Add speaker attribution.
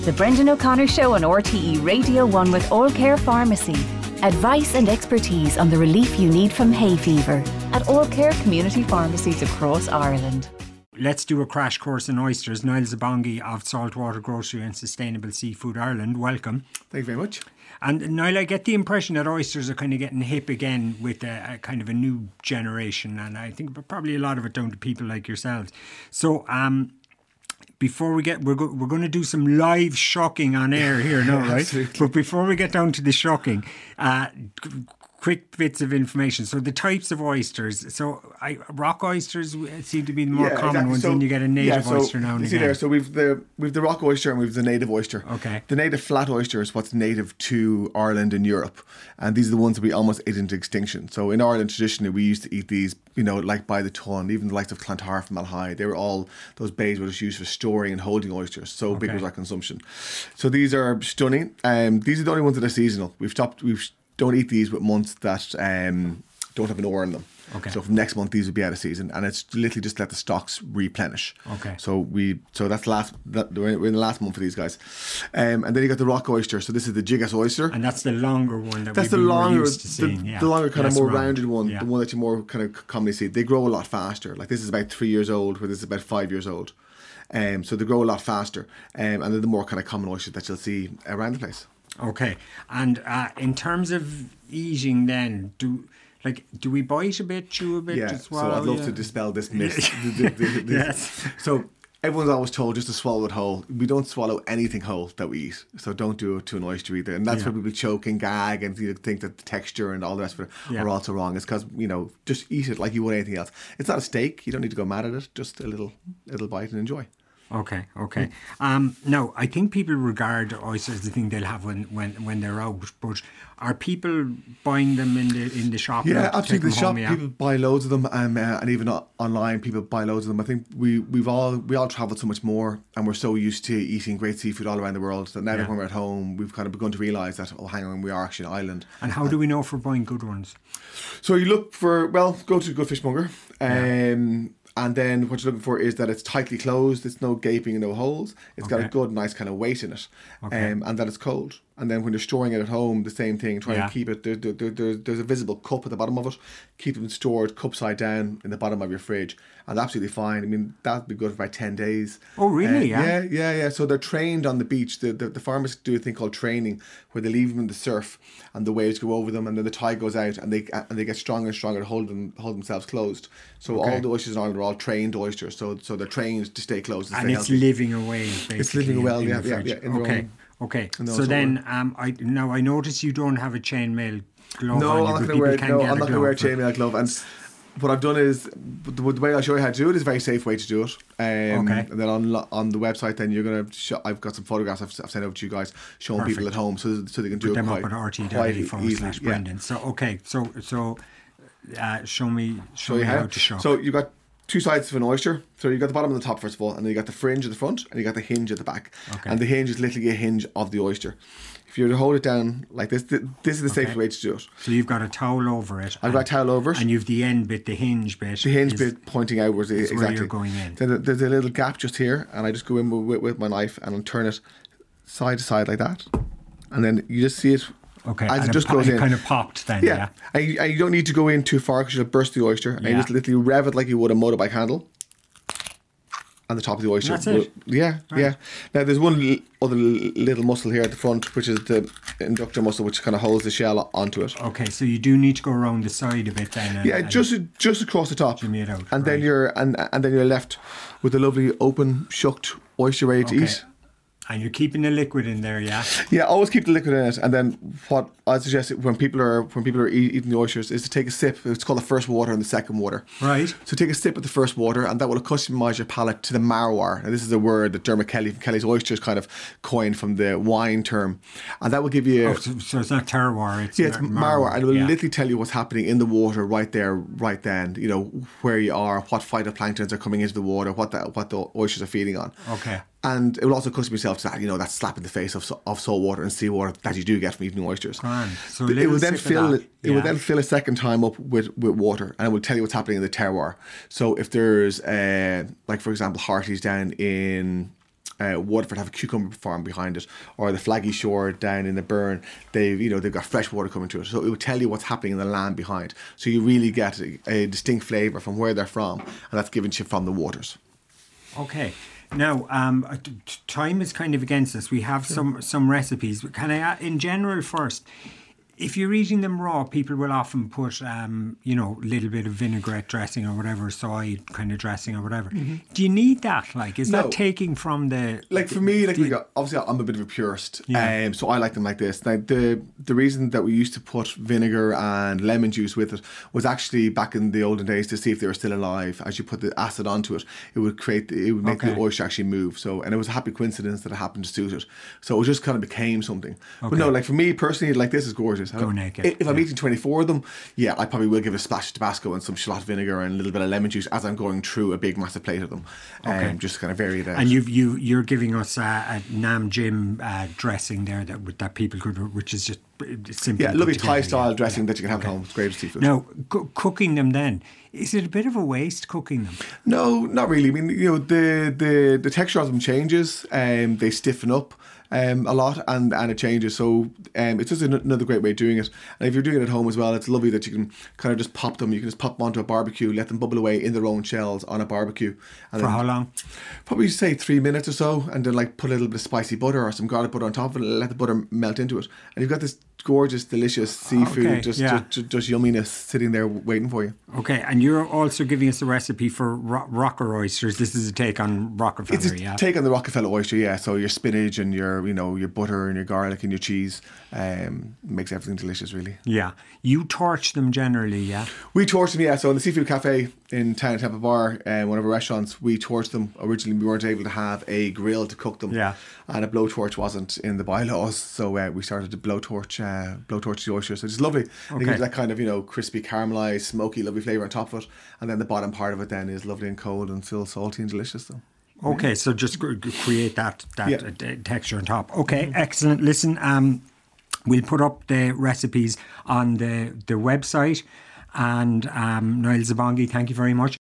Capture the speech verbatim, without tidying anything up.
Speaker 1: The Brendan O'Connor Show on R T E Radio one with All Care Pharmacy. Advice and expertise on the relief you need from hay fever at All Care community pharmacies across Ireland.
Speaker 2: Let's do a crash course in oysters. Niall Zabongi of Saltwater Grocery and Sustainable Seafood Ireland, welcome.
Speaker 3: Thank you very much.
Speaker 2: And Niall, I get the impression that oysters are kind of getting hip again with a, a kind of a new generation, and I think probably a lot of it down to people like yourselves. So, um, before we get, we're go, we're going to do some live shocking on air here now, right?
Speaker 3: Absolutely.
Speaker 2: But before we get down to the shocking, uh, quick bits of information. So the types of oysters. So I, rock oysters seem to be the more
Speaker 3: Yeah,
Speaker 2: common
Speaker 3: exactly.
Speaker 2: ones.
Speaker 3: So-
Speaker 2: Then you get a native
Speaker 3: yeah, so
Speaker 2: oyster now and
Speaker 3: you see
Speaker 2: again.
Speaker 3: there, so we've the we've the rock oyster and we've the native oyster.
Speaker 2: Okay.
Speaker 3: The native flat oyster is what's native to Ireland and Europe, and these are the ones that we almost ate into extinction. So in Ireland, traditionally, we used to eat these, you know, like by the ton. Even the likes of Clontarf from Malahide, they were all those bays were just used for storing and holding oysters. So big
Speaker 2: Okay.
Speaker 3: was our consumption. So these are stunning. Um, these are the only ones that are seasonal. We've stopped. We've don't eat these with months that um, don't have an ore in them.
Speaker 2: Okay.
Speaker 3: So from next month, these will be out of season, and it's literally just let the stocks replenish.
Speaker 2: Okay.
Speaker 3: So we, so that's the last. That, we're in the last month for these guys, um, and then you got the rock oyster. So this is the Jigas oyster.
Speaker 2: And that's the longer one that
Speaker 3: That's
Speaker 2: we've
Speaker 3: the
Speaker 2: been more
Speaker 3: longer,
Speaker 2: used to
Speaker 3: the,
Speaker 2: seeing. Yeah.
Speaker 3: the longer kind
Speaker 2: Less
Speaker 3: of more
Speaker 2: round.
Speaker 3: rounded one,
Speaker 2: Yeah.
Speaker 3: the one that you more kind of commonly see. They grow a lot faster. Like this is about three years old, where this is about five years old. Um, so they grow a lot faster, um, and they're the more kind of common oysters that you'll see around the place.
Speaker 2: Okay. And uh, in terms of eating, then do like do we bite a bit, chew a bit,
Speaker 3: Yeah,
Speaker 2: to
Speaker 3: so
Speaker 2: swallow?
Speaker 3: I'd love
Speaker 2: yeah?
Speaker 3: to dispel this myth. The- the- the- the-
Speaker 2: Yes.
Speaker 3: So everyone's always told just to swallow it whole. We don't swallow anything whole that we eat. So don't do it to an oyster either. And that's
Speaker 2: Yeah.
Speaker 3: where people choke and gag and you think that the texture and all the rest of it
Speaker 2: Yeah.
Speaker 3: are also wrong. It's because, you know, just eat it like you would anything else. It's not a steak. You don't need to go mad at it. Just a little little bite and enjoy.
Speaker 2: Okay, okay. Um, now, I think people regard oysters the thing they'll have when, when, when they're out, but are people buying them in the in the shop? now
Speaker 3: Yeah,
Speaker 2: to take
Speaker 3: absolutely.
Speaker 2: them
Speaker 3: The shop
Speaker 2: home, yeah?
Speaker 3: people buy loads of them, um, uh, and even o- online people buy loads of them. I think we we've all we all travel so much more, and we're so used to eating great seafood all around the world that now
Speaker 2: Yeah.
Speaker 3: that when we're at home, we've kind of begun to realise that oh, hang on, we are actually an island.
Speaker 2: And how do we know if we're buying good ones?
Speaker 3: So you look for well, go to a good fishmonger, um, and then what you're looking for is that it's tightly closed. It's no gaping and no holes. It's got
Speaker 2: Okay.
Speaker 3: a good, nice kind of weight in it,
Speaker 2: Okay.
Speaker 3: um, and that it's cold. And then when you're storing it at home, the same thing. Try
Speaker 2: Yeah.
Speaker 3: and keep it. There, there, there, there- there's a visible cup at the bottom of it. Keep them stored cup side down in the bottom of your fridge, and absolutely fine. I mean, that'd be good for about ten days.
Speaker 2: Oh, really?
Speaker 3: Uh,
Speaker 2: Yeah?
Speaker 3: yeah, yeah, yeah. So they're trained on the beach. The, the the farmers do a thing called training, where they leave them in the surf, and the waves go over them, and then the tide goes out, and they and they get stronger and stronger to hold them hold themselves closed. So
Speaker 2: Okay.
Speaker 3: all the oysters in Ireland are all trained oysters. So so they're trained to stay closed. To
Speaker 2: And
Speaker 3: stay
Speaker 2: it's
Speaker 3: healthy.
Speaker 2: living away, basically.
Speaker 3: It's living
Speaker 2: in-
Speaker 3: well,
Speaker 2: in
Speaker 3: yeah,
Speaker 2: the
Speaker 3: yeah,
Speaker 2: fridge.
Speaker 3: yeah, in their
Speaker 2: Okay,
Speaker 3: own-
Speaker 2: okay.
Speaker 3: in their
Speaker 2: So
Speaker 3: own
Speaker 2: then, um, I now I notice you don't have a chainmail glove
Speaker 3: No,
Speaker 2: on you,
Speaker 3: I'm not
Speaker 2: but
Speaker 3: going to
Speaker 2: people
Speaker 3: wear.
Speaker 2: can
Speaker 3: No,
Speaker 2: get
Speaker 3: I'm
Speaker 2: a
Speaker 3: not going to wear a
Speaker 2: glove.
Speaker 3: chainmail glove. And what I've done is the, the way I'll show you how to do it is a very safe way to do it. Um,
Speaker 2: Okay.
Speaker 3: And then on on the website, then you're going to. Show, I've got some photographs I've, I've sent over to you guys showing
Speaker 2: Perfect.
Speaker 3: people at home, so so they can do
Speaker 2: Put
Speaker 3: it
Speaker 2: them
Speaker 3: quite,
Speaker 2: up at R T
Speaker 3: quite
Speaker 2: W forward
Speaker 3: easily.
Speaker 2: slash
Speaker 3: Yeah.
Speaker 2: Brendan. So okay, so so uh, show me show
Speaker 3: Show
Speaker 2: me
Speaker 3: you
Speaker 2: how
Speaker 3: how.
Speaker 2: to show.
Speaker 3: So you've got two sides of an oyster. So you've got the bottom and the top first of all, and then you got the fringe at the front, and you got the hinge at the back.
Speaker 2: Okay.
Speaker 3: And the hinge is literally a hinge of the oyster. If you were to hold it down like this, th- this is the safest
Speaker 2: Okay.
Speaker 3: way to do it.
Speaker 2: So you've got a towel over it.
Speaker 3: I've got a towel over it.
Speaker 2: And you've the end bit, the hinge bit.
Speaker 3: The hinge
Speaker 2: is-
Speaker 3: bit pointing outwards,
Speaker 2: is where
Speaker 3: exactly.
Speaker 2: you're going in.
Speaker 3: Then there's a little gap just here, and I just go in with, with my knife and I'll turn it side to side like that, and then you just see it.
Speaker 2: Okay,
Speaker 3: as
Speaker 2: and
Speaker 3: it just
Speaker 2: po-
Speaker 3: goes
Speaker 2: it
Speaker 3: in.
Speaker 2: kind of popped then, yeah.
Speaker 3: Yeah, And, you, and you don't need to go in too far because you'll burst the oyster. And you
Speaker 2: Yeah.
Speaker 3: just literally rev it like you would a motorbike handle. And the top of the oyster.
Speaker 2: That's
Speaker 3: will-
Speaker 2: it?
Speaker 3: Yeah,
Speaker 2: Right.
Speaker 3: yeah. Now there's one l- other l- little muscle here at the front, which is the inductor muscle, which kind of holds the shell onto it.
Speaker 2: Okay, so you do need to go around the side a bit then. And,
Speaker 3: Yeah,
Speaker 2: and
Speaker 3: just just across the top,
Speaker 2: Jimmy it out,
Speaker 3: and then
Speaker 2: right.
Speaker 3: you're and and then you're left with a lovely open shucked oyster ready to
Speaker 2: Okay.
Speaker 3: eat.
Speaker 2: And you're keeping the liquid in there, yeah?
Speaker 3: Yeah, always keep the liquid in it. And then what I suggest when people are when people are eat, eating the oysters is to take a sip. It's called the first water and the second water.
Speaker 2: Right.
Speaker 3: So take a sip of the first water, and that will accustomise your palate to the marrower. And this is a word that Dermot Kelly from Kelly's Oysters kind of coined from the wine term, and that will give you.
Speaker 2: Oh, so, so it's not terroir, it's,
Speaker 3: Yeah, it's
Speaker 2: mar-
Speaker 3: marrower, and it will
Speaker 2: yeah.
Speaker 3: literally tell you what's happening in the water right there, right then. You know where you are, what phytoplanktons are coming into the water, what the what the oysters are feeding on.
Speaker 2: Okay.
Speaker 3: And it will also accustom yourself to that, you know, that slap in the face of of salt water and seawater that you do get from eating oysters.
Speaker 2: Grand. So a
Speaker 3: But it
Speaker 2: little
Speaker 3: will then
Speaker 2: sip of
Speaker 3: fill
Speaker 2: that,
Speaker 3: it. It will
Speaker 2: yeah.
Speaker 3: then fill a second time up with, with water, and it will tell you what's happening in the terroir. So if there's, uh, like for example, Hartley's down in uh, Waterford have a cucumber farm behind it, or the Flaggy Shore down in the Burn, they've you know they've got fresh water coming to it, so it will tell you what's happening in the land behind. So you really get a, a distinct flavour from where they're from, and that's given to you from the waters.
Speaker 2: Okay. Now, um, time is kind of against us. We have some some recipes. Can I, in general, first? If you're eating them raw, people will often put, um, you know, a little bit of vinaigrette dressing or whatever, soy kind of dressing or whatever. Mm-hmm. Do you need that? Like, is no. that taking from the...
Speaker 3: Like, for me, like, the, we got, obviously, I'm a bit of a purist, yeah. um, so I like them like this. Now, the the reason that we used to put vinegar and lemon juice with it was actually back in the olden days to see if they were still alive. As you put the acid onto it, it would create, the, it would make okay. the oyster actually move. So, and it was a happy coincidence that it happened to suit it. So it just kind of became something. Okay. But no, like, for me personally, like, this is gorgeous.
Speaker 2: Go naked.
Speaker 3: If I'm
Speaker 2: yeah.
Speaker 3: eating twenty-four of them, yeah, I probably will give a splash of Tabasco and some shallot vinegar and a little bit of lemon juice as I'm going through a big massive plate of them. Okay. Um, just to kind of vary it out.
Speaker 2: And you've, you, you're giving us uh, a Nam Jim uh, dressing there that that people could, which is just simple.
Speaker 3: Yeah, lovely Thai style yeah. dressing yeah. that you can have okay. at home. It's great seafood.
Speaker 2: Now, co- cooking them then, is it a bit of a waste cooking them?
Speaker 3: No, not really. I mean, you know, the the, the texture of them changes, um, they stiffen up. Um, a lot and, and it changes, so um, it's just another great way of doing it. And if you're doing it at home as well, it's lovely that you can kind of just pop them. You can just pop them onto a barbecue, let them bubble away in their own shells on a barbecue.
Speaker 2: And for how long?
Speaker 3: Probably say three minutes or so, and then like put a little bit of spicy butter or some garlic butter on top of it, and let the butter melt into it, and you've got this gorgeous, delicious seafood, okay, just, yeah. just just yumminess sitting there waiting for you.
Speaker 2: Okay, and you're also giving us a recipe for ro- rocker oysters. This is a take on Rockefeller,
Speaker 3: it's a
Speaker 2: yeah.
Speaker 3: take on the Rockefeller oyster, yeah. So your spinach and your you know your butter and your garlic and your cheese um, makes everything delicious, really.
Speaker 2: Yeah, you torch them generally, yeah.
Speaker 3: We torch them, yeah. So in the Seafood Cafe in town, Tampa Bar, uh, one of our restaurants, we torched them. Originally, we weren't able to have a grill to cook them,
Speaker 2: yeah,
Speaker 3: and a blowtorch wasn't in the bylaws, so uh, we started to blowtorch, uh, blowtorch the oysters. So it's lovely. Okay. And it gives that kind of you know crispy, caramelized, smoky, lovely flavour on top of it, and then the bottom part of it then is lovely and cold and still salty and delicious, though.
Speaker 2: Okay, yeah. So just create that that yeah. uh, texture on top. Okay, mm-hmm. Excellent. Listen, um, we'll put up the recipes on the the website. And um, Niall Zabongi, thank you very much.